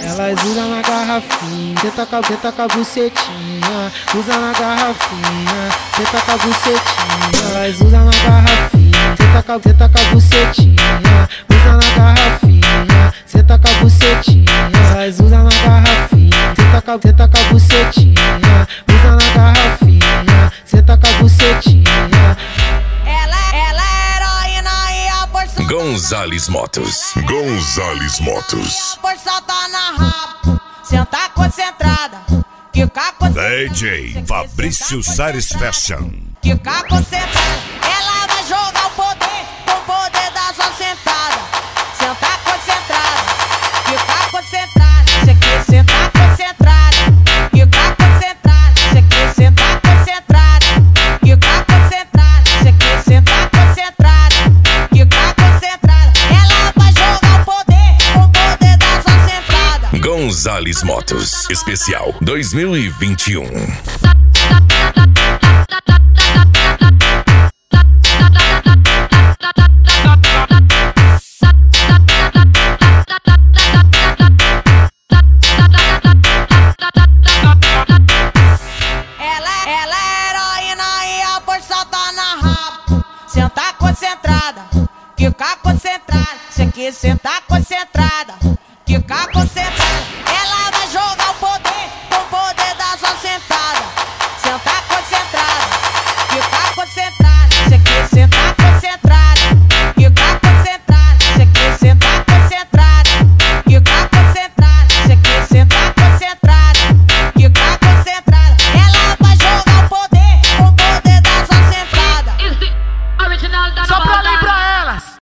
Elas usam na garrafinha, senta com a bucetinha. Usa na garrafinha, senta com a bucetinha. Elas usam na garrafinha, senta com a bucetinha. Usa na garrafinha, senta com a bucetinha. Elas usam na garrafinha, senta com a bucetinha. Usa na garrafinha, senta com a bucetinha. Ela é heroína e a porção Gonzales Motos. Gonzales Motos. a porção tá na rabo. Senta concentrada, fica concentrada. DJ Fabrício Sares Fashion. Fica concentrada. Ela vai jogar o poder com o poder da sua sentada. Senta concentrada, fica concentrada. Você quer sentar concentrada, fica concentrada. Você quer sentar concentrada, fica concentrada. Você quer sentar concentrada, fica concentrada. Ela vai jogar o poder com o poder da sua sentada. Gonzales Motos. Especial 2021. Ela é heroína e a porção tá na rabo. Senta concentrada, fica concentrada. Você quer sentar concentrada, fica concentrada.